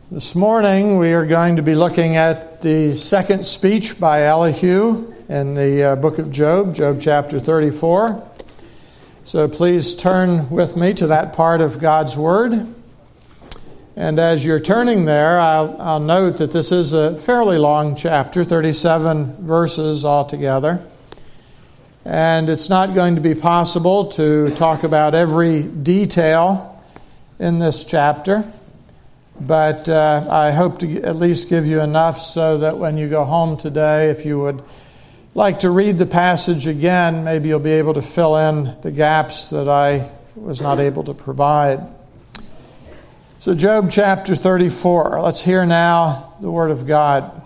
This morning we are going to be looking at the second speech by Elihu in the book of Job, Job chapter 34. So please turn with me to that part of God's Word. And as you're turning there, I'll note that this is a fairly long chapter, 37 verses altogether. And it's not going to be possible to talk about every detail in this chapter. But I hope to at least give you enough so that when you go home today, if you would like to read the passage again, maybe you'll be able to fill in the gaps that I was not able to provide. So Job chapter 34, let's hear now the word of God.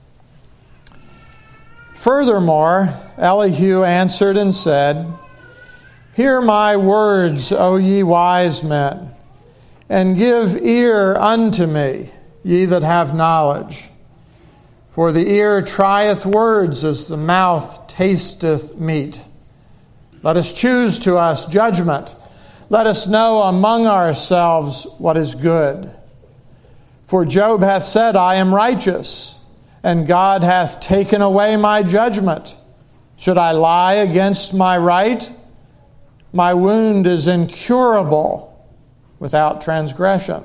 Furthermore, Elihu answered and said, "Hear my words, O ye wise men, and give ear unto me, ye that have knowledge. For the ear trieth words as the mouth tasteth meat. Let us choose to us judgment. Let us know among ourselves what is good. For Job hath said, I am righteous, and God hath taken away my judgment. Should I lie against my right? My wound is incurable without transgression.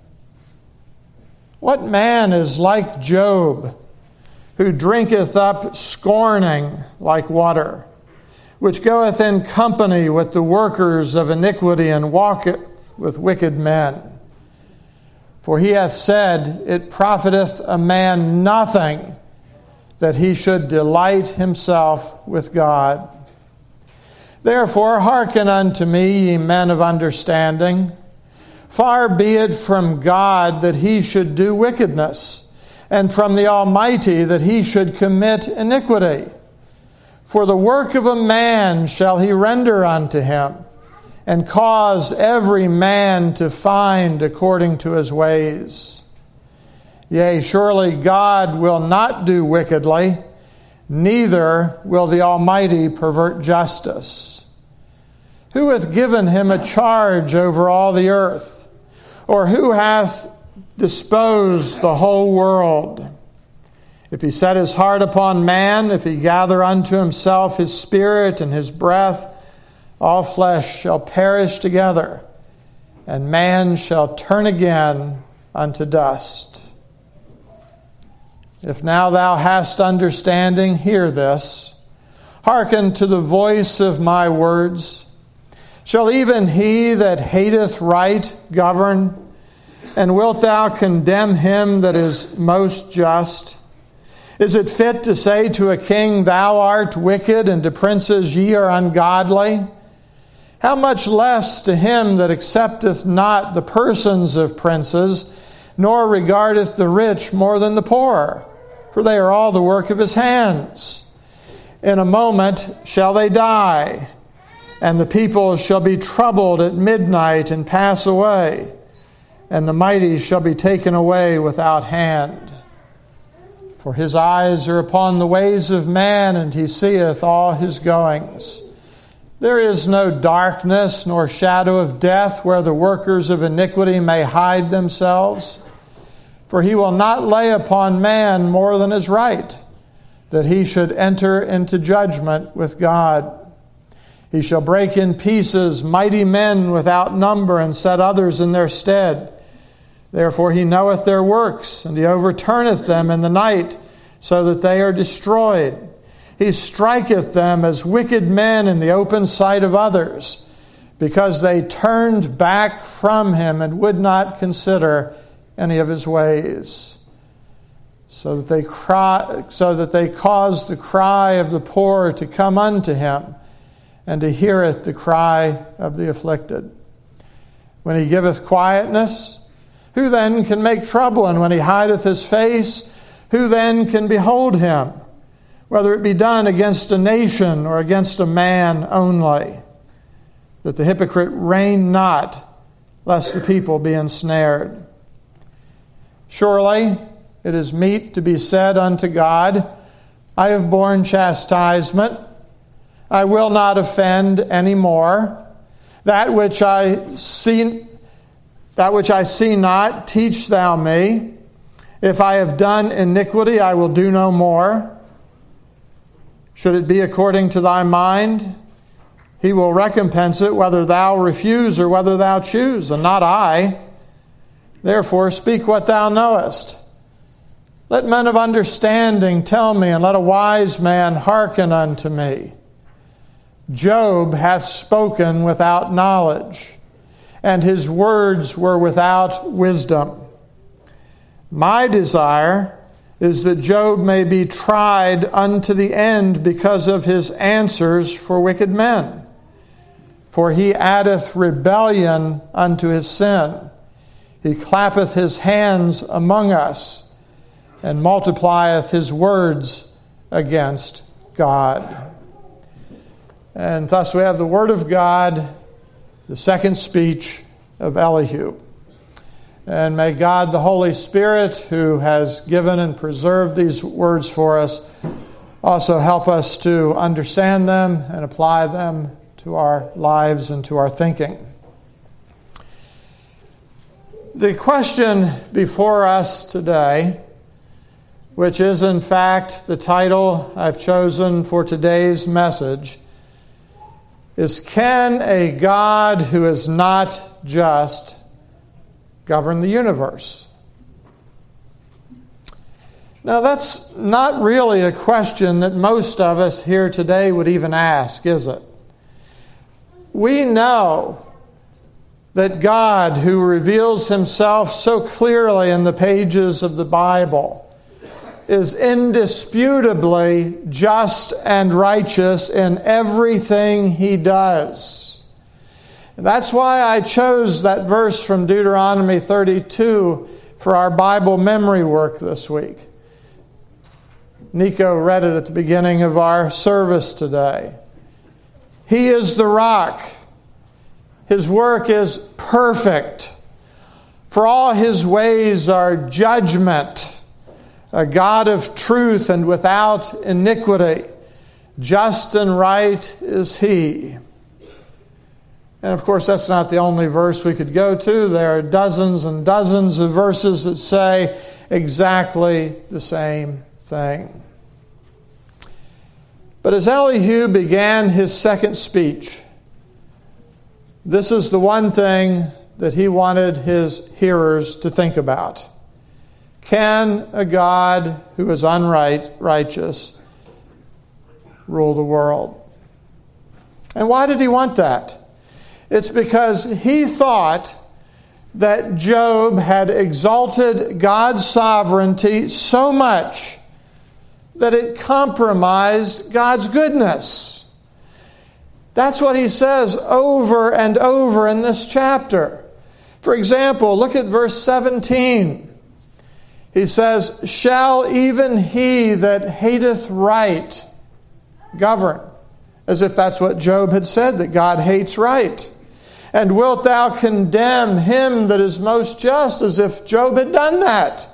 What man is like Job, who drinketh up scorning like water, which goeth in company with the workers of iniquity, and walketh with wicked men? For he hath said, It profiteth a man nothing that he should delight himself with God. Therefore hearken unto me, ye men of understanding. Far be it from God that he should do wickedness, and from the Almighty that he should commit iniquity. For the work of a man shall he render unto him, and cause every man to find according to his ways. Yea, surely God will not do wickedly, neither will the Almighty pervert justice. Who hath given him a charge over all the earth? Or who hath disposed the whole world? If he set his heart upon man, if he gather unto himself his spirit and his breath, all flesh shall perish together, and man shall turn again unto dust. If now thou hast understanding, hear this. Hearken to the voice of my words. Shall even he that hateth right govern? And wilt thou condemn him that is most just? Is it fit to say to a king, Thou art wicked, and to princes, Ye are ungodly? How much less to him that accepteth not the persons of princes, nor regardeth the rich more than the poor? For they are all the work of his hands. In a moment shall they die, and the people shall be troubled at midnight and pass away, and the mighty shall be taken away without hand. For his eyes are upon the ways of man, and he seeth all his goings. There is no darkness nor shadow of death where the workers of iniquity may hide themselves. For he will not lay upon man more than is right, that he should enter into judgment with God. He shall break in pieces mighty men without number, and set others in their stead. Therefore he knoweth their works, and he overturneth them in the night, so that they are destroyed. He striketh them as wicked men in the open sight of others, because they turned back from him and would not consider any of his ways. So that they caused the cry of the poor to come unto him, and to heareth the cry of the afflicted. When he giveth quietness, who then can make trouble? And when he hideth his face, who then can behold him? Whether it be done against a nation or against a man only. That the hypocrite reign not, lest the people be ensnared. Surely it is meet to be said unto God, I have borne chastisement, I will not offend any more. That which I see That which I see not, teach thou me. If I have done iniquity, I will do no more. Should it be according to thy mind, he will recompense it, whether thou refuse or whether thou choose, and not I. Therefore speak what thou knowest. Let men of understanding tell me, and let a wise man hearken unto me. Job hath spoken without knowledge, and his words were without wisdom. My desire is that Job may be tried unto the end because of his answers for wicked men. For he addeth rebellion unto his sin. He clappeth his hands among us, and multiplieth his words against God. And thus we have the word of God, the second speech of Elihu. And may God, the Holy Spirit, who has given and preserved these words for us, also help us to understand them and apply them to our lives and to our thinking. The question before us today, which is in fact the title I've chosen for today's message, is, can a God who is not just govern the universe? Now, that's not really a question that most of us here today would even ask, is it? We know that God, who reveals himself so clearly in the pages of the Bible, is indisputably just and righteous in everything he does. And that's why I chose that verse from Deuteronomy 32 for our Bible memory work this week. Nico read it at the beginning of our service today. He is the rock. His work is perfect. For all his ways are judgment. A God of truth and without iniquity. Just and right is he. And of course, that's not the only verse we could go to. There are dozens and dozens of verses that say exactly the same thing. But as Elihu began his second speech, this is the one thing that he wanted his hearers to think about. Can a God who is unrighteous rule the world? And why did he want that? It's because he thought that Job had exalted God's sovereignty so much that it compromised God's goodness. That's what he says over and over in this chapter. For example, look at verse 17. He says, shall even he that hateth right govern? As if that's what Job had said, that God hates right. And wilt thou condemn him that is most just? As if Job had done that.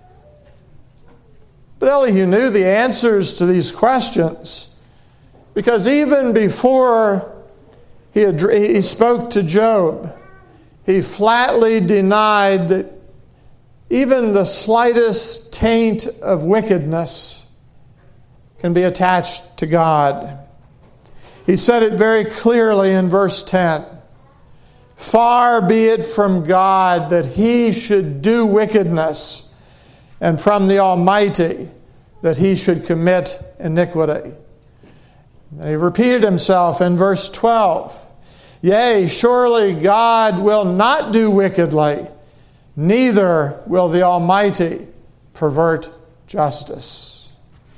But Elihu knew the answers to these questions, because even before he spoke to Job, he flatly denied that even the slightest taint of wickedness can be attached to God. He said it very clearly in verse 10. Far be it from God that he should do wickedness, and from the Almighty that he should commit iniquity. And he repeated himself in verse 12. Yea, surely God will not do wickedly, neither will the Almighty pervert justice.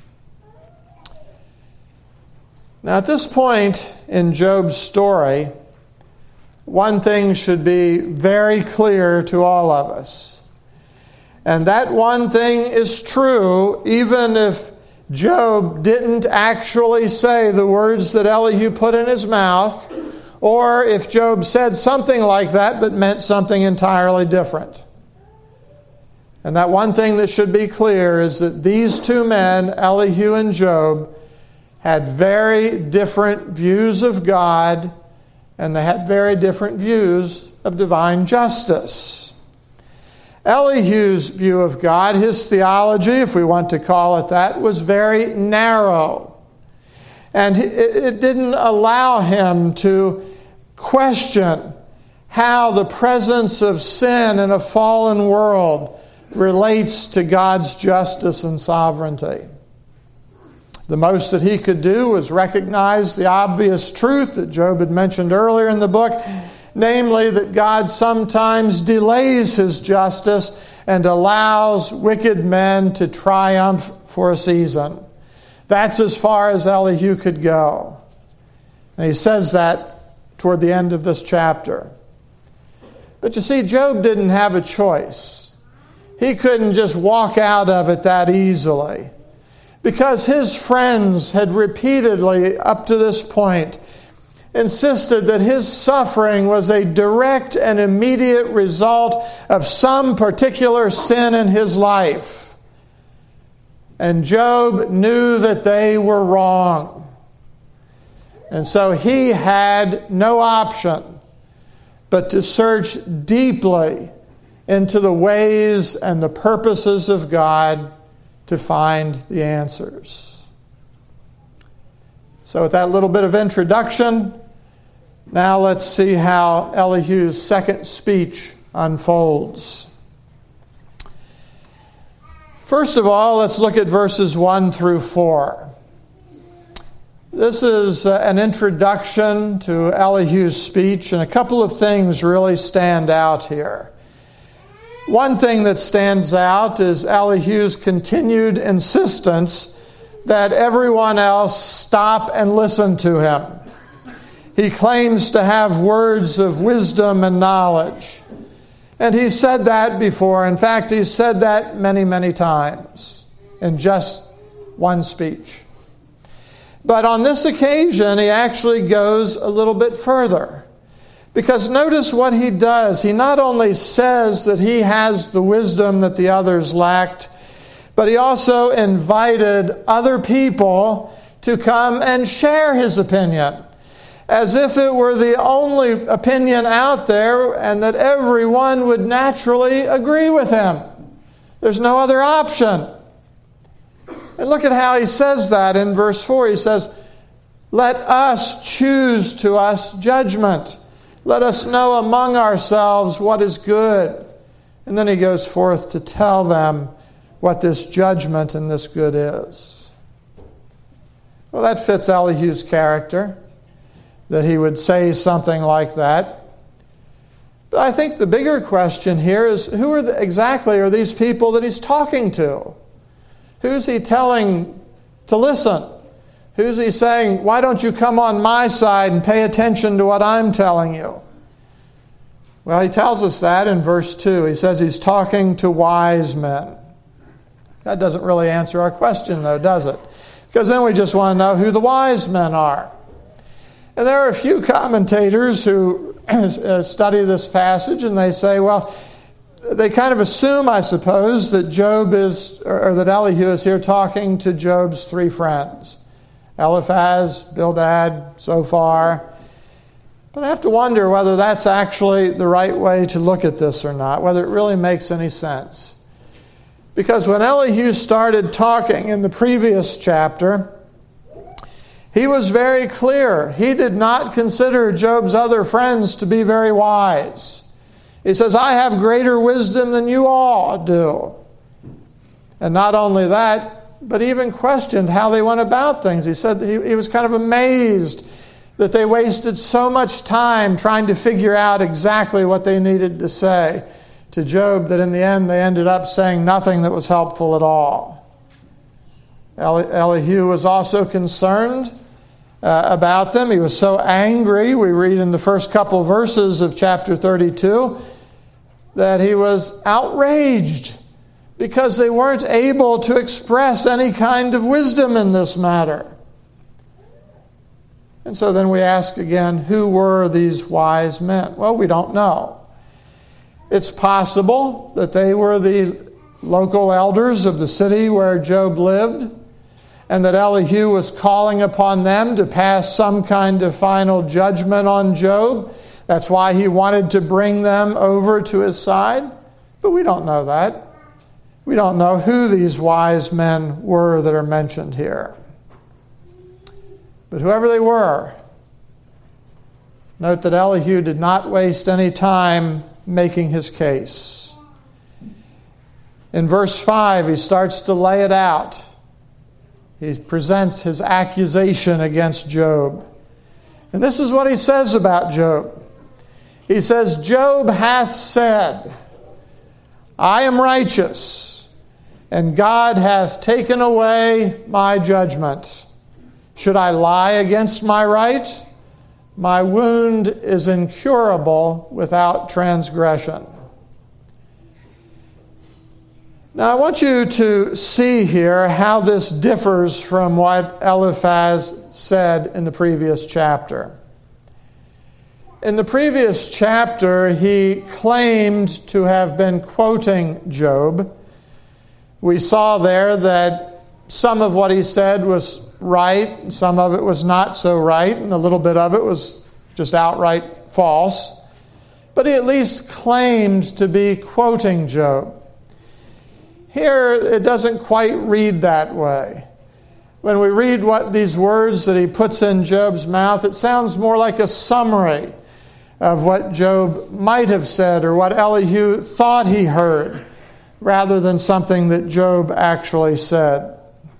Now, at this point in Job's story, one thing should be very clear to all of us. And that one thing is true, even if Job didn't actually say the words that Elihu put in his mouth, or if Job said something like that but meant something entirely different. And that one thing that should be clear is that these two men, Elihu and Job, had very different views of God, and they had very different views of divine justice. Elihu's view of God, his theology, if we want to call it that, was very narrow. And it didn't allow him to question how the presence of sin in a fallen world relates to God's justice and sovereignty. The most that he could do was recognize the obvious truth that Job had mentioned earlier in the book, namely that God sometimes delays his justice and allows wicked men to triumph for a season. That's as far as Elihu could go. And he says that toward the end of this chapter. But you see, Job didn't have a choice. He couldn't just walk out of it that easily, because his friends had repeatedly, up to this point, insisted that his suffering was a direct and immediate result of some particular sin in his life. And Job knew that they were wrong. And so he had no option but to search deeply into the ways and the purposes of God to find the answers. So with that little bit of introduction, now let's see how Elihu's second speech unfolds. First of all, let's look at verses 1 through 4. This is an introduction to Elihu's speech, and a couple of things really stand out here. One thing that stands out is Elihu's continued insistence that everyone else stop and listen to him. He claims to have words of wisdom and knowledge. And he said that before. In fact, he said that many, many times in just one speech. But on this occasion, he actually goes a little bit further. Because notice what he does. He not only says that he has the wisdom that the others lacked, but he also invited other people to come and share his opinion, as if it were the only opinion out there and that everyone would naturally agree with him. There's no other option. And look at how he says that in verse 4. He says, "Let us choose to us judgment. Let us know among ourselves what is good." And then he goes forth to tell them what this judgment and this good is. Well, that fits Elihu's character, that he would say something like that. But I think the bigger question here is, who exactly are these people that he's talking to? Who's he telling to listen? Who's he saying, why don't you come on my side and pay attention to what I'm telling you? Well, he tells us that in verse 2. He says he's talking to wise men. That doesn't really answer our question, though, does it? Because then we just want to know who the wise men are. And there are a few commentators who study this passage, and they say, well, they kind of assume, I suppose, that Job is, or that Elihu is here talking to Job's three friends, Eliphaz, Bildad, Zophar. But I have to wonder whether that's actually the right way to look at this or not, whether it really makes any sense. Because when Elihu started talking in the previous chapter, he was very clear. He did not consider Job's other friends to be very wise. He says, I have greater wisdom than you all do. And not only that, but even questioned how they went about things. He said he was kind of amazed that they wasted so much time trying to figure out exactly what they needed to say to Job that in the end they ended up saying nothing that was helpful at all. Elihu was also concerned about them. He was so angry, we read in the first couple verses of chapter 32, that he was outraged because they weren't able to express any kind of wisdom in this matter. And so then we ask again, who were these wise men? Well, we don't know. It's possible that they were the local elders of the city where Job lived, and that Elihu was calling upon them to pass some kind of final judgment on Job, That's why he wanted to bring them over to his side. But we don't know that. We don't know who these wise men were that are mentioned here. But whoever they were, note that Elihu did not waste any time making his case. In verse 5, he starts to lay it out. He presents his accusation against Job. And this is what he says about Job. He says, Job hath said, I am righteous, and God hath taken away my judgment. Should I lie against my right? My wound is incurable without transgression. Now I want you to see here how this differs from what Eliphaz said in the previous chapter. In the previous chapter, he claimed to have been quoting Job. We saw there that some of what he said was right, some of it was not so right, and a little bit of it was just outright false. But he at least claimed to be quoting Job. Here, it doesn't quite read that way. When we read what these words that he puts in Job's mouth, it sounds more like a summary of what Job might have said or what Elihu thought he heard, rather than something that Job actually said.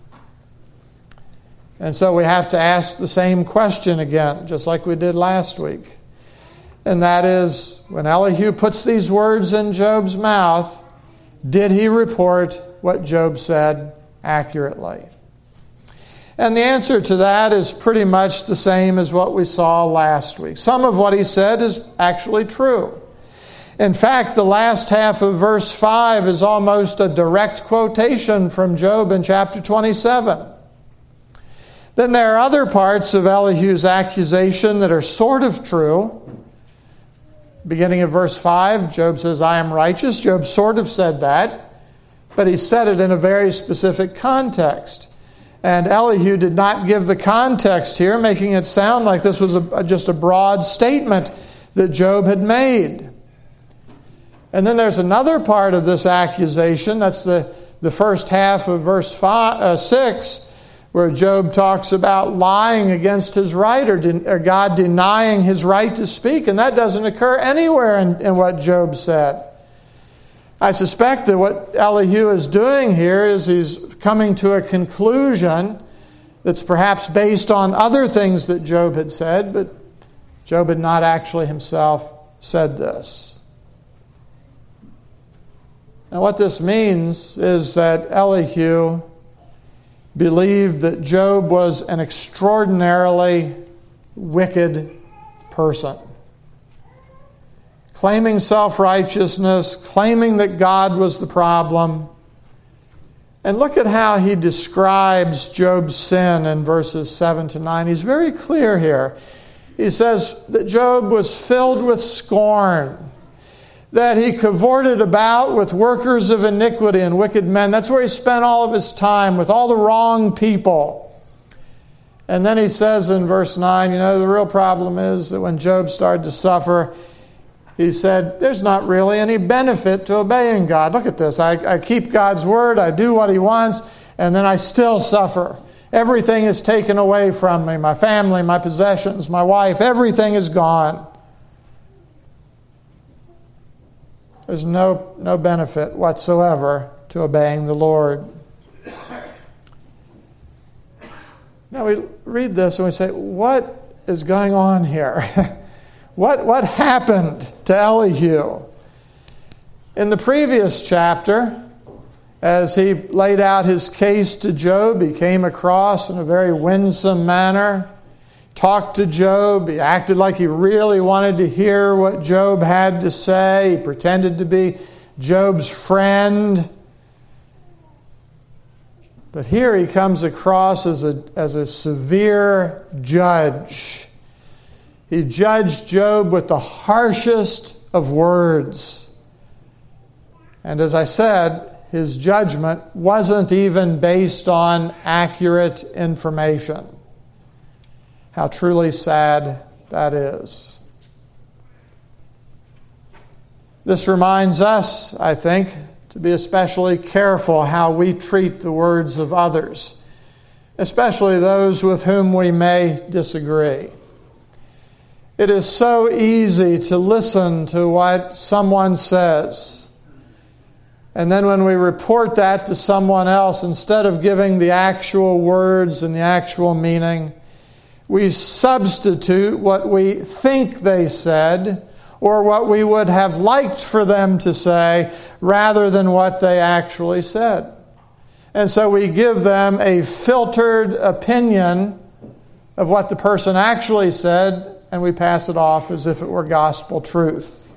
And so we have to ask the same question again, just like we did last week. And that is, when Elihu puts these words in Job's mouth, did he report what Job said accurately? And the answer to that is pretty much the same as what we saw last week. Some of what he said is actually true. In fact, the last half of verse 5 is almost a direct quotation from Job in chapter 27. Then there are other parts of Elihu's accusation that are sort of true. Beginning of verse 5, Job says, I am righteous. Job sort of said that, but he said it in a very specific context. And Elihu did not give the context here, making it sound like this was just a broad statement that Job had made. And then there's another part of this accusation, that's the first half of verse 6, where Job talks about lying against his right or God denying his right to speak. And that doesn't occur anywhere in what Job said. I suspect that what Elihu is doing here is he's coming to a conclusion that's perhaps based on other things that Job had said, but Job had not actually himself said this. Now what this means is that Elihu believed that Job was an extraordinarily wicked person. Claiming self-righteousness, claiming that God was the problem. And look at how he describes Job's sin in verses 7 to 9. He's very clear here. He says that Job was filled with scorn, that he cavorted about with workers of iniquity and wicked men. That's where he spent all of his time, with all the wrong people. And then he says in verse 9, the real problem is that when Job started to suffer, he said, there's not really any benefit to obeying God. Look at this. I keep God's word, I do what he wants, and then I still suffer. Everything is taken away from me. My family, my possessions, my wife, everything is gone. There's no benefit whatsoever to obeying the Lord. Now we read this and we say, what is going on here? What happened to Elihu? In the previous chapter, as he laid out his case to Job, he came across in a very winsome manner, talked to Job. He acted like he really wanted to hear what Job had to say. He pretended to be Job's friend. But here he comes across as a severe judge. He judged Job with the harshest of words. And as I said, his judgment wasn't even based on accurate information. How truly sad that is. This reminds us, I think, to be especially careful how we treat the words of others, especially those with whom we may disagree. It is so easy to listen to what someone says, and then when we report that to someone else, instead of giving the actual words and the actual meaning, we substitute what we think they said or what we would have liked for them to say rather than what they actually said. And so we give them a filtered opinion of what the person actually said, and we pass it off as if it were gospel truth.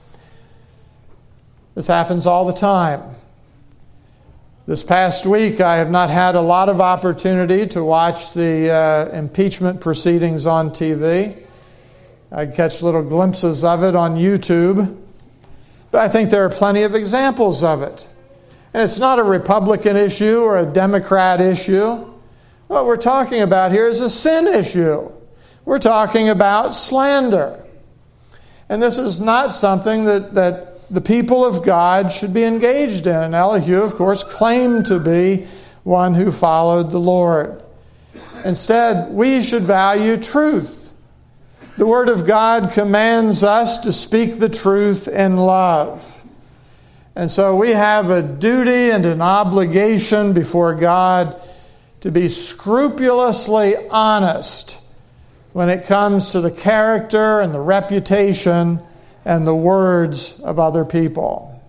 This happens all the time. This past week, I have not had a lot of opportunity to watch the impeachment proceedings on TV. I catch little glimpses of it on YouTube. But I think there are plenty of examples of it. And it's not a Republican issue or a Democrat issue. What we're talking about here is a sin issue. We're talking about slander. And this is not something that the people of God should be engaged in. And Elihu, of course, claimed to be one who followed the Lord. Instead, we should value truth. The Word of God commands us to speak the truth in love. And so we have a duty and an obligation before God to be scrupulously honest when it comes to the character and the reputation and the words of other people.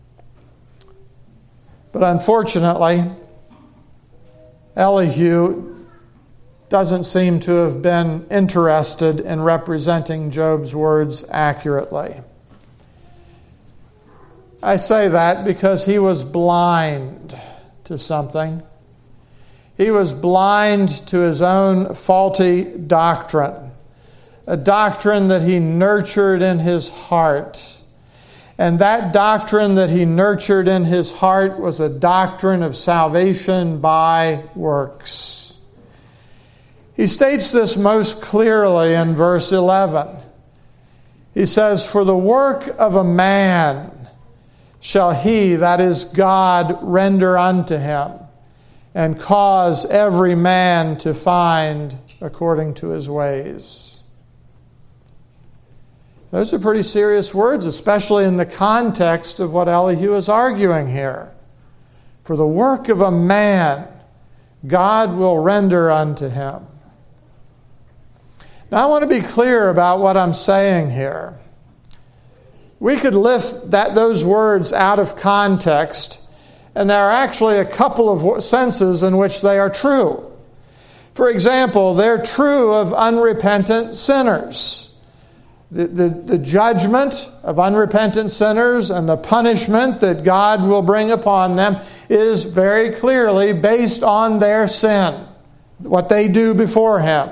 But unfortunately, Elihu doesn't seem to have been interested in representing Job's words accurately. I say that because he was blind to something. He was blind to his own faulty doctrine, a doctrine that he nurtured in his heart. And that doctrine that he nurtured in his heart was a doctrine of salvation by works. He states this most clearly in verse 11. He says, "For the work of a man shall he, that is God, render unto him, and cause every man to find according to his ways." Those are pretty serious words, especially in the context of what Elihu is arguing here. For the work of a man, God will render unto him. Now, I want to be clear about what I'm saying here. We could lift those words out of context, and there are actually a couple of senses in which they are true. For example, they're true of unrepentant sinners. The judgment of unrepentant sinners and the punishment that God will bring upon them is very clearly based on their sin, what they do before Him.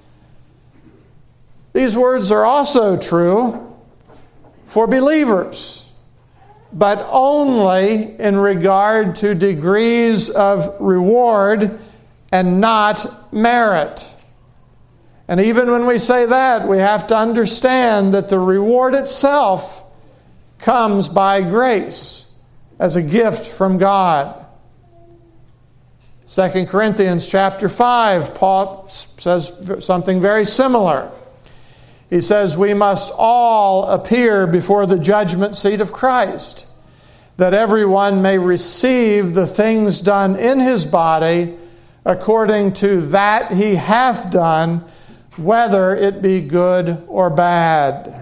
These words are also true for believers, but only in regard to degrees of reward and not merit. And even when we say that, we have to understand that the reward itself comes by grace as a gift from God. 2 Corinthians chapter 5, Paul says something very similar. He says, "We must all appear before the judgment seat of Christ, that everyone may receive the things done in his body according to that he hath done, whether it be good or bad."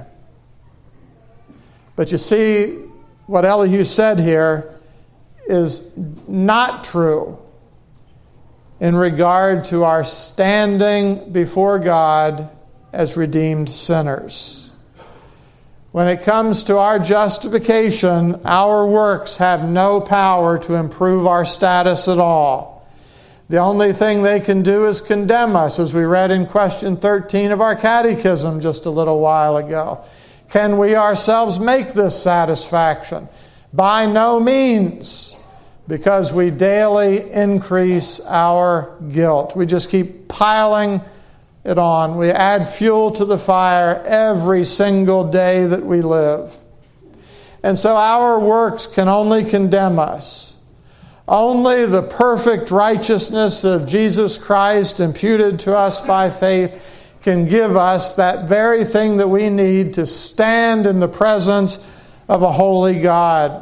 But you see, what Elihu said here is not true in regard to our standing before God as redeemed sinners. When it comes to our justification, our works have no power to improve our status at all. The only thing they can do is condemn us, as we read in question 13 of our catechism just a little while ago. Can we ourselves make this satisfaction? By no means, because we daily increase our guilt. We just keep piling it on. We add fuel to the fire every single day that we live. And so our works can only condemn us. Only the perfect righteousness of Jesus Christ imputed to us by faith can give us that very thing that we need to stand in the presence of a holy God.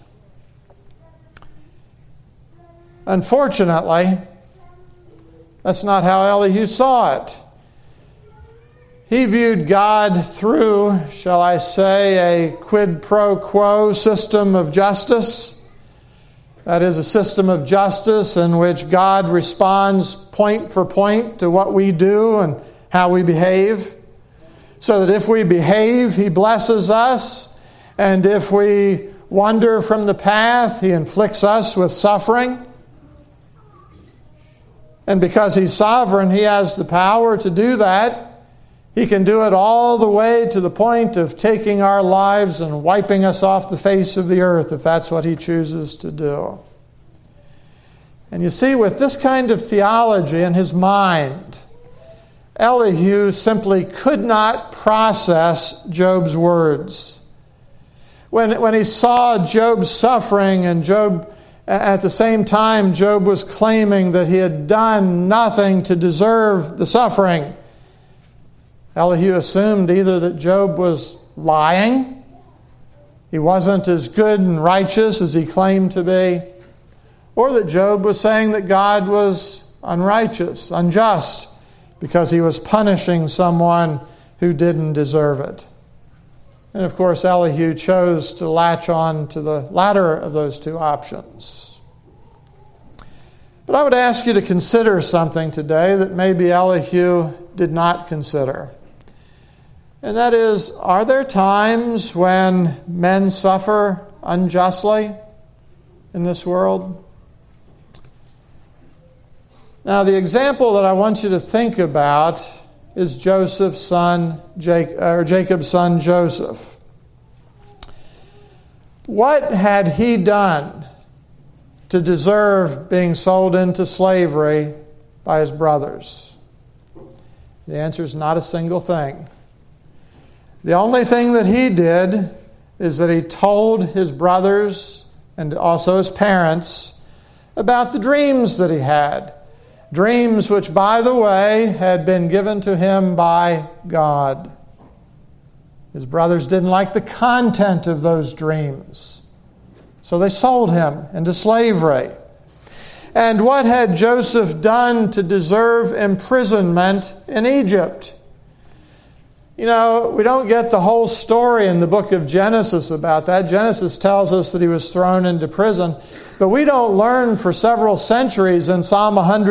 Unfortunately, that's not how Elihu saw it. He viewed God through, shall I say, a quid pro quo system of justice. That is, a system of justice in which God responds point for point to what we do and how we behave. So that if we behave, He blesses us. And if we wander from the path, He inflicts us with suffering. And because He's sovereign, He has the power to do that. He can do it all the way to the point of taking our lives and wiping us off the face of the earth if that's what He chooses to do. And you see, with this kind of theology in his mind, Elihu simply could not process Job's words. When he saw Job's suffering and Job, at the same time, Job was claiming that he had done nothing to deserve the suffering, Elihu assumed either that Job was lying, he wasn't as good and righteous as he claimed to be, or that Job was saying that God was unrighteous, unjust, because he was punishing someone who didn't deserve it. And of course, Elihu chose to latch on to the latter of those two options. But I would ask you to consider something today that maybe Elihu did not consider. And that is, are there times when men suffer unjustly in this world? Now, the example that I want you to think about is Jacob's son Joseph. What had he done to deserve being sold into slavery by his brothers? The answer is not a single thing. The only thing that he did is that he told his brothers and also his parents about the dreams that he had. Dreams which, by the way, had been given to him by God. His brothers didn't like the content of those dreams, so they sold him into slavery. And what had Joseph done to deserve imprisonment in Egypt? You know, we don't get the whole story in the book of Genesis about that. Genesis tells us that he was thrown into prison. But we don't learn for several centuries in Psalm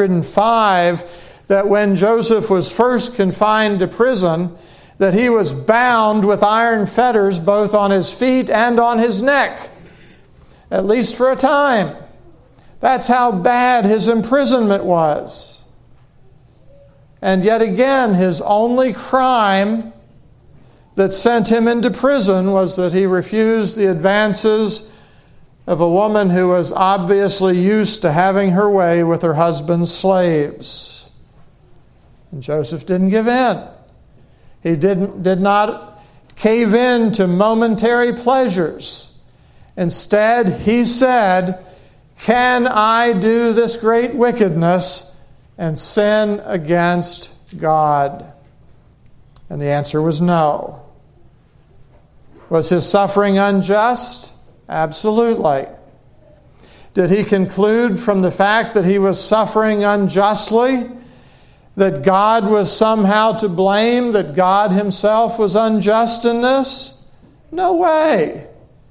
105 that when Joseph was first confined to prison, that he was bound with iron fetters both on his feet and on his neck, at least for a time. That's how bad his imprisonment was. And yet again, his only crime that sent him into prison was that he refused the advances of a woman who was obviously used to having her way with her husband's slaves. And Joseph didn't give in. He did not cave in to momentary pleasures. Instead, he said, "Can I do this great wickedness and sin against God?" And the answer was no. Was his suffering unjust? Absolutely. Did he conclude from the fact that he was suffering unjustly that God was somehow to blame, that God himself was unjust in this? No way.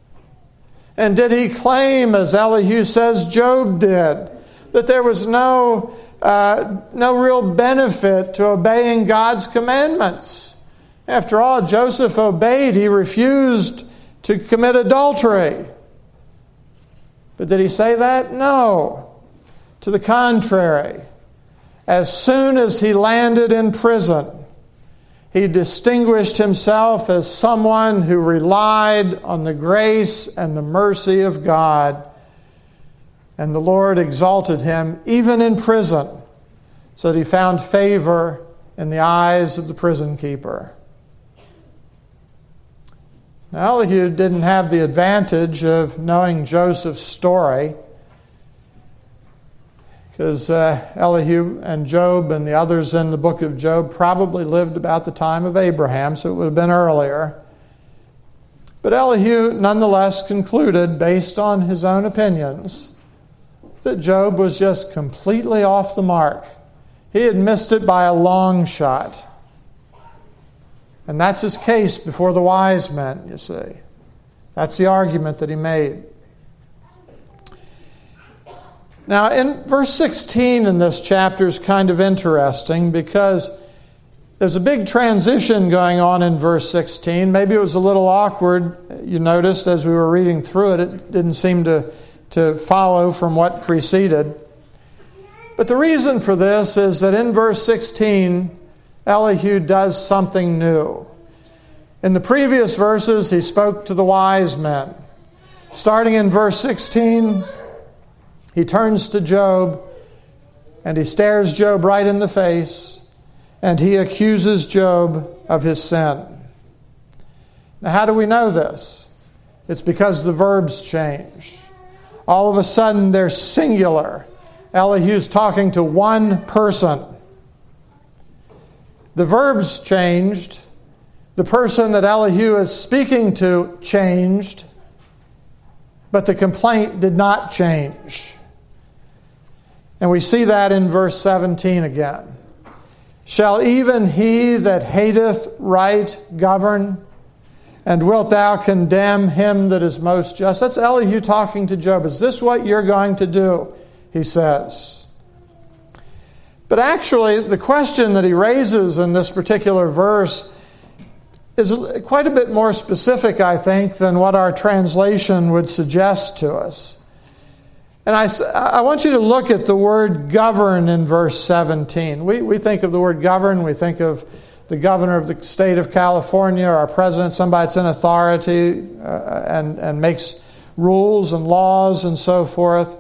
And did he claim, as Elihu says Job did, that there was no real benefit to obeying God's commandments? After all, Joseph obeyed. He refused to commit adultery. But did he say that? No. To the contrary. As soon as he landed in prison, he distinguished himself as someone who relied on the grace and the mercy of God. And the Lord exalted him even in prison, so that he found favor in the eyes of the prison keeper. Now, Elihu didn't have the advantage of knowing Joseph's story, because Elihu and Job and the others in the book of Job probably lived about the time of Abraham, so it would have been earlier. But Elihu nonetheless concluded, based on his own opinions, that Job was just completely off the mark. He had missed it by a long shot. And that's his case before the wise men, you see. That's the argument that he made. Now, in verse 16 in this chapter is kind of interesting because there's a big transition going on in verse 16. Maybe it was a little awkward. You noticed as we were reading through it, it didn't seem to follow from what preceded. But the reason for this is that in verse 16, Elihu does something new. In the previous verses, he spoke to the wise men. Starting in verse 16, he turns to Job and he stares Job right in the face and he accuses Job of his sin. Now, how do we know this? It's because the verbs changed. All of a sudden, they're singular. Elihu's talking to one person. The verbs changed. The person that Elihu is speaking to changed, but the complaint did not change. And we see that in verse 17 again. Shall even he that hateth right govern? And wilt thou condemn him that is most just? That's Elihu talking to Job. Is this what you're going to do? He says. But actually, the question that he raises in this particular verse is quite a bit more specific, I think, than what our translation would suggest to us. And I want you to look at the word govern in verse 17. We think of the word govern, we think of the governor of the state of California, or our president, somebody that's in authority and makes rules and laws and so forth.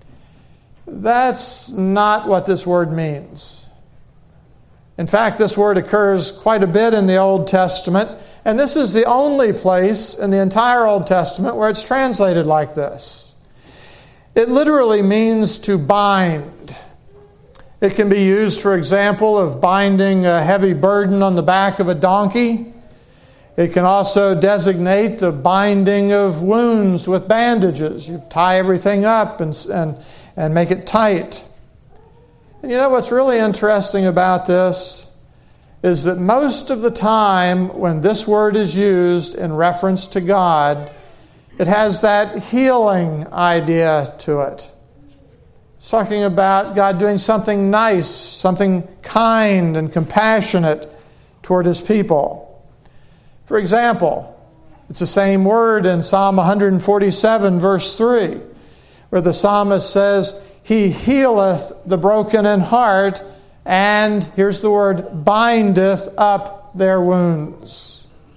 That's not what this word means. In fact, this word occurs quite a bit in the Old Testament, and this is the only place in the entire Old Testament where it's translated like this. It literally means to bind. It can be used, for example, of binding a heavy burden on the back of a donkey. It can also designate the binding of wounds with bandages. You tie everything up and make it tight. And you know what's really interesting about this is that most of the time when this word is used in reference to God, it has that healing idea to it. It's talking about God doing something nice, something kind and compassionate toward His people. For example, it's the same word in Psalm 147, verse 3, where the psalmist says, He healeth the broken in heart, and, here's the word, bindeth up their wounds.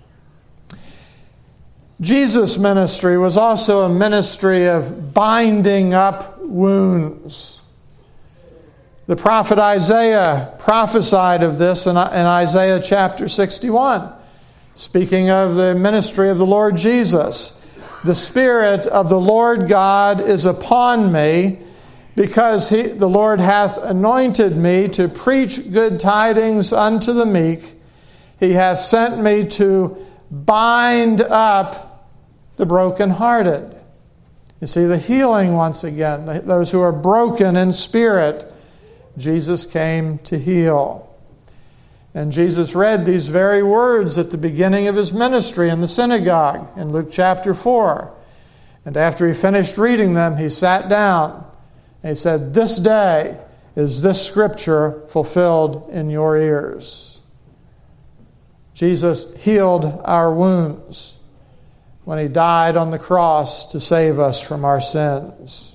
Jesus' ministry was also a ministry of binding up wounds. The prophet Isaiah prophesied of this in Isaiah chapter 61, speaking of the ministry of the Lord Jesus. The Spirit of the Lord God is upon me, because the Lord hath anointed me to preach good tidings unto the meek. He hath sent me to bind up the brokenhearted. You see the healing once again. Those who are broken in spirit, Jesus came to heal. And Jesus read these very words at the beginning of His ministry in the synagogue in Luke chapter 4. And after He finished reading them, He sat down and He said, This day is this scripture fulfilled in your ears. Jesus healed our wounds when He died on the cross to save us from our sins.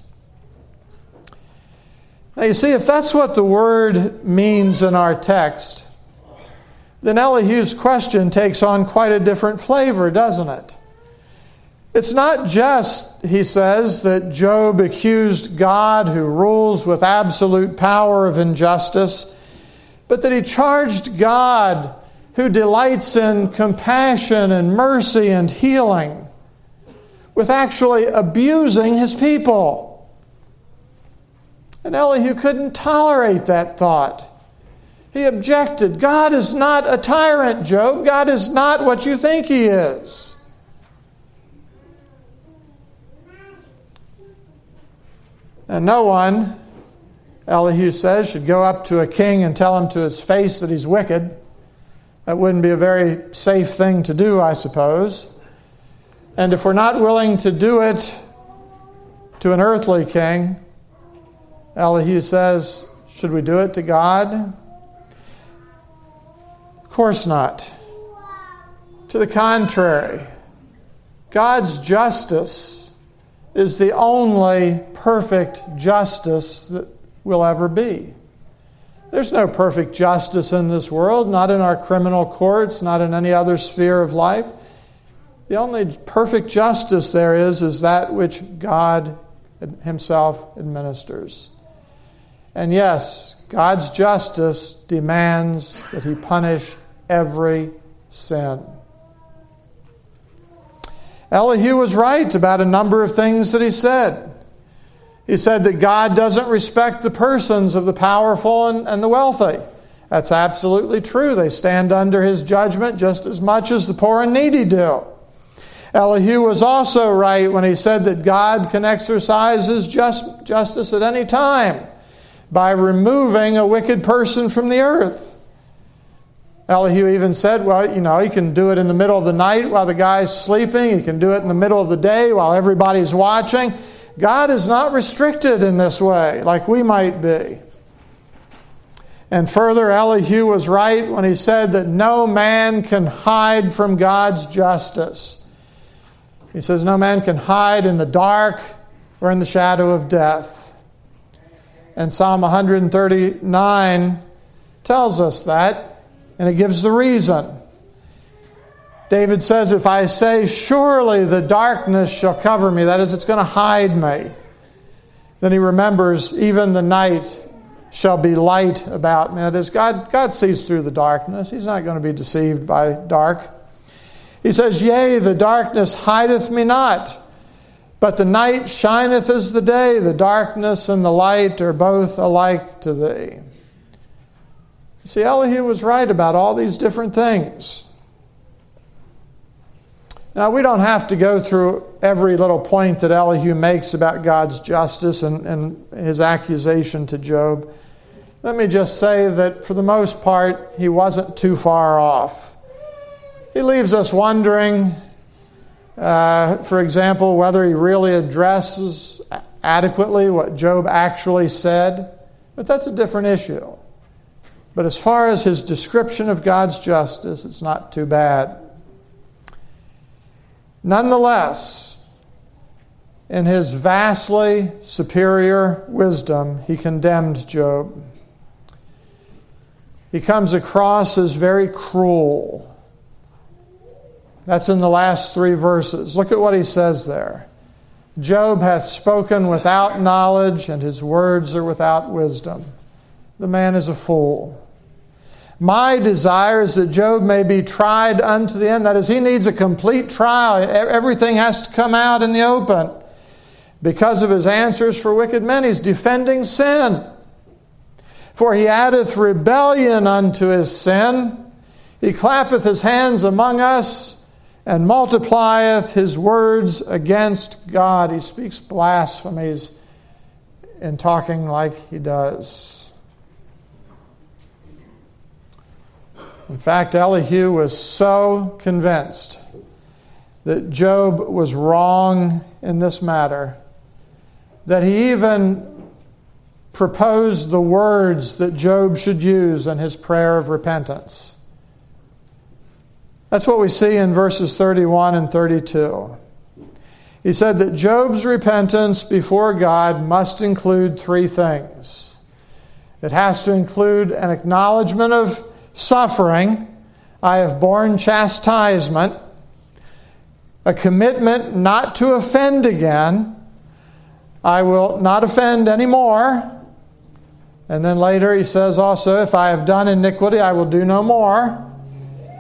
Now you see, if that's what the word means in our text, then Elihu's question takes on quite a different flavor, doesn't it? It's not just, he says, that Job accused God, who rules with absolute power, of injustice, but that he charged God who delights in compassion and mercy and healing, with actually abusing his people. And Elihu couldn't tolerate that thought. He objected. God is not a tyrant, Job. God is not what you think he is. And no one, Elihu says, should go up to a king and tell him to his face that he's wicked. That wouldn't be a very safe thing to do, I suppose. And if we're not willing to do it to an earthly king, Elihu says, should we do it to God? Of course not. To the contrary, God's justice is the only perfect justice that will ever be. There's no perfect justice in this world, not in our criminal courts, not in any other sphere of life. The only perfect justice there is that which God himself administers. And yes, God's justice demands that he punish every sin. Elihu was right about a number of things that he said. He said that God doesn't respect the persons of the powerful and the wealthy. That's absolutely true. They stand under his judgment just as much as the poor and needy do. Elihu was also right when he said that God can exercise his justice at any time by removing a wicked person from the earth. Elihu even said, well, he can do it in the middle of the night while the guy's sleeping. He can do it in the middle of the day while everybody's watching. God is not restricted in this way like we might be. And further, Elihu was right when he said that no man can hide from God's justice. He says no man can hide in the dark or in the shadow of death. And Psalm 139 tells us that. And it gives the reason. David says, if I say, surely the darkness shall cover me, that is, it's going to hide me. Then he remembers, even the night shall be light about me. That is, God sees through the darkness. He's not going to be deceived by dark. He says, yea, the darkness hideth me not, but the night shineth as the day. The darkness and the light are both alike to thee. See, Elihu was right about all these different things. Now, we don't have to go through every little point that Elihu makes about God's justice and his accusation to Job. Let me just say that for the most part, he wasn't too far off. He leaves us wondering, for example, whether he really addresses adequately what Job actually said. But that's a different issue. But as far as his description of God's justice, it's not too bad. Nonetheless, in his vastly superior wisdom, he condemned Job. He comes across as very cruel. That's in the last 3 verses. Look at what he says there. Job hath spoken without knowledge, and his words are without wisdom. The man is a fool. My desire is that Job may be tried unto the end. That is, he needs a complete trial. Everything has to come out in the open. Because of his answers for wicked men, he's defending sin. For he addeth rebellion unto his sin. He clappeth his hands among us, and multiplieth his words against God. He speaks blasphemies in talking like he does. In fact, Elihu was so convinced that Job was wrong in this matter that he even proposed the words that Job should use in his prayer of repentance. That's what we see in verses 31 and 32. He said that Job's repentance before God must include 3 things. It has to include an acknowledgement of suffering. I have borne chastisement. A commitment not to offend again. I will not offend anymore. And then later he says also, if I have done iniquity, I will do no more.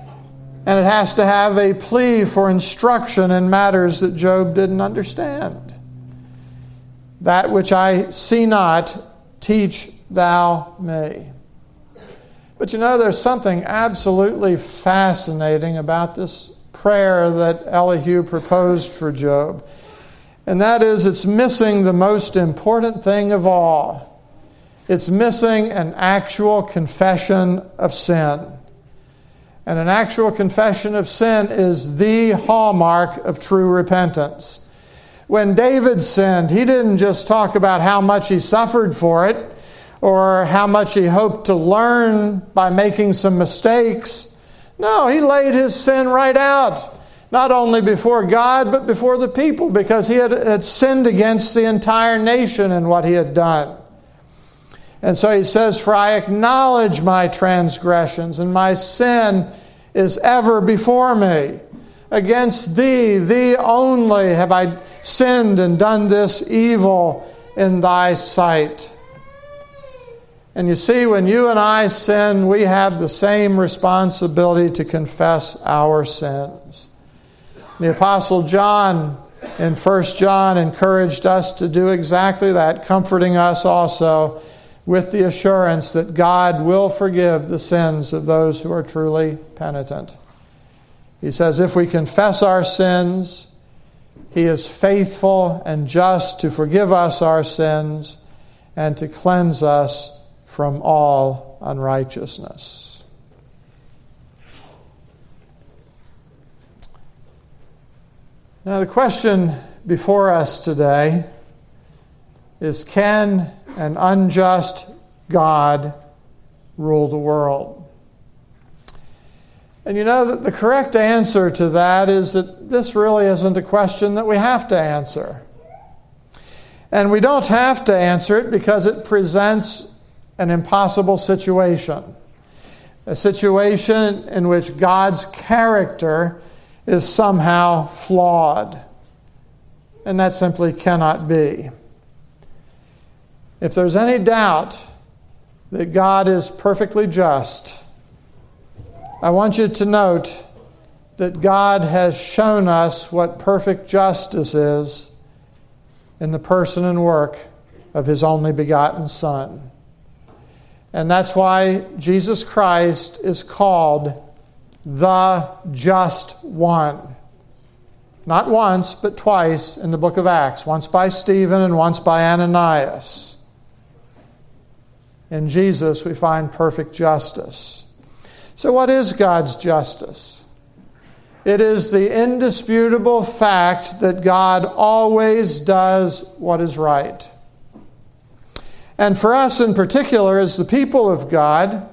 And it has to have a plea for instruction in matters that Job didn't understand. That which I see not, teach thou me. But you know, there's something absolutely fascinating about this prayer that Elihu proposed for Job. And that is, it's missing the most important thing of all. It's missing an actual confession of sin. And an actual confession of sin is the hallmark of true repentance. When David sinned, he didn't just talk about how much he suffered for it or how much he hoped to learn by making some mistakes. No, he laid his sin right out, not only before God, but before the people, because he had sinned against the entire nation in what he had done. And so he says, "For I acknowledge my transgressions, and my sin is ever before me. Against thee, thee only, have I sinned and done this evil in thy sight." And you see, when you and I sin, we have the same responsibility to confess our sins. The Apostle John in 1 John encouraged us to do exactly that, comforting us also with the assurance that God will forgive the sins of those who are truly penitent. He says, if we confess our sins, He is faithful and just to forgive us our sins and to cleanse us from all unrighteousness. Now, the question before us today is, can an unjust God rule the world? And you know that the correct answer to that is that this really isn't a question that we have to answer. And we don't have to answer it because it presents an impossible situation. A situation in which God's character is somehow flawed. And that simply cannot be. If there's any doubt that God is perfectly just, I want you to note that God has shown us what perfect justice is in the person and work of His only begotten Son. And that's why Jesus Christ is called the Just One. Not once, but twice in the book of Acts. Once by Stephen and once by Ananias. In Jesus we find perfect justice. So what is God's justice? It is the indisputable fact that God always does what is right. And for us in particular, as the people of God,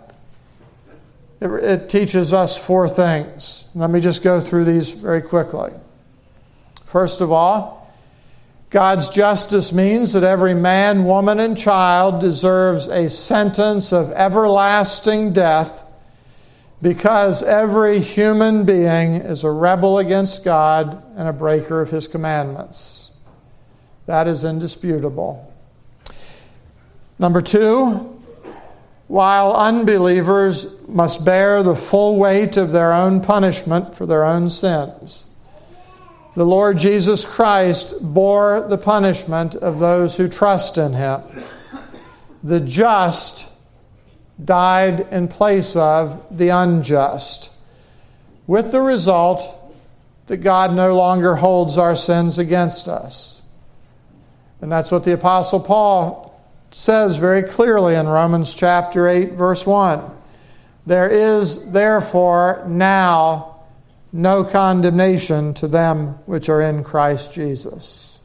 it teaches us four things. Let me just go through these very quickly. First of all, God's justice means that every man, woman, and child deserves a sentence of everlasting death because every human being is a rebel against God and a breaker of His commandments. That is indisputable. Number two, while unbelievers must bear the full weight of their own punishment for their own sins, the Lord Jesus Christ bore the punishment of those who trust in Him. The just died in place of the unjust, with the result that God no longer holds our sins against us. And that's what the Apostle Paul says very clearly in Romans chapter 8, verse 1. There is therefore now no condemnation to them which are in Christ Jesus.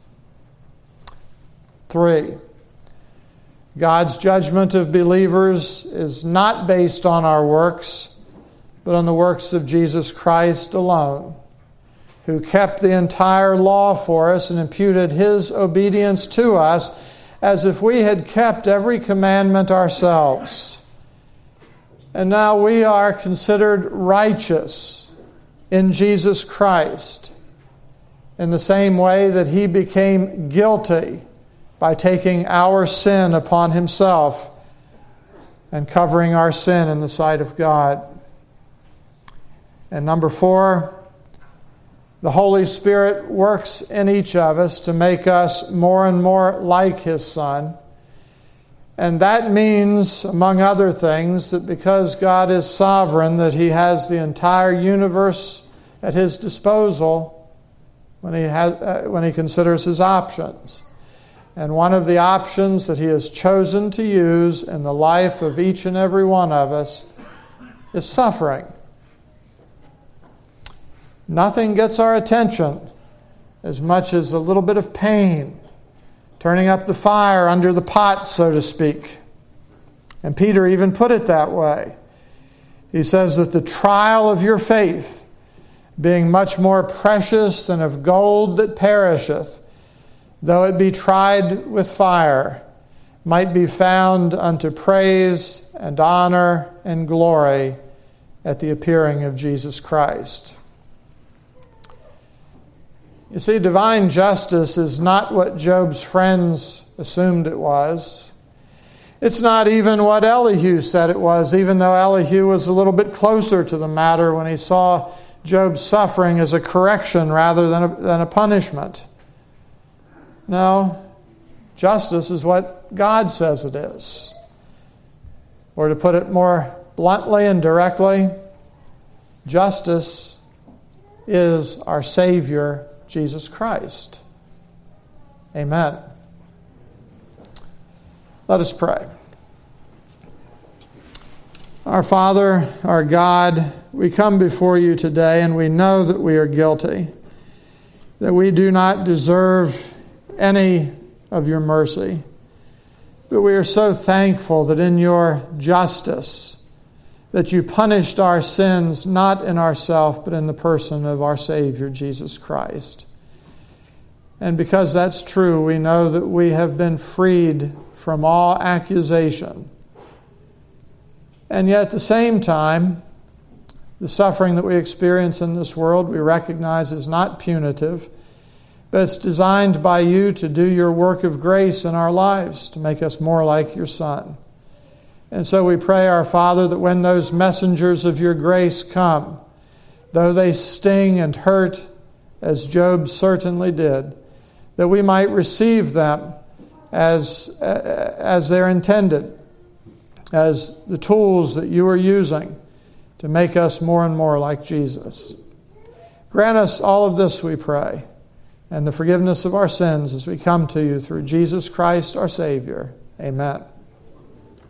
3. God's judgment of believers is not based on our works, but on the works of Jesus Christ alone, who kept the entire law for us and imputed His obedience to us as if we had kept every commandment ourselves. And now we are considered righteous in Jesus Christ in the same way that He became guilty by taking our sin upon Himself and covering our sin in the sight of God. And number 4, the Holy Spirit works in each of us to make us more and more like His Son. And that means, among other things, that because God is sovereign, that He has the entire universe at His disposal when He considers His options. And one of the options that He has chosen to use in the life of each and every one of us is suffering. Nothing gets our attention as much as a little bit of pain, turning up the fire under the pot, so to speak. And Peter even put it that way. He says that the trial of your faith, being much more precious than of gold that perisheth, though it be tried with fire, might be found unto praise and honor and glory at the appearing of Jesus Christ. You see, divine justice is not what Job's friends assumed it was. It's not even what Elihu said it was, even though Elihu was a little bit closer to the matter when he saw Job's suffering as a correction rather than a punishment. No, justice is what God says it is. Or to put it more bluntly and directly, justice is our Savior, Jesus Christ. Amen. Let us pray. Our Father, our God, we come before you today and we know that we are guilty, that we do not deserve any of your mercy. But we are so thankful that in your justice, that you punished our sins not in ourselves, but in the person of our Savior, Jesus Christ. And because that's true, we know that we have been freed from all accusation. And yet at the same time, the suffering that we experience in this world we recognize is not punitive, but it's designed by you to do your work of grace in our lives, to make us more like your Son. And so we pray, our Father, that when those messengers of your grace come, though they sting and hurt, as Job certainly did, that we might receive them as they're intended, as the tools that you are using to make us more and more like Jesus. Grant us all of this, we pray, and the forgiveness of our sins as we come to you through Jesus Christ our Savior. Amen.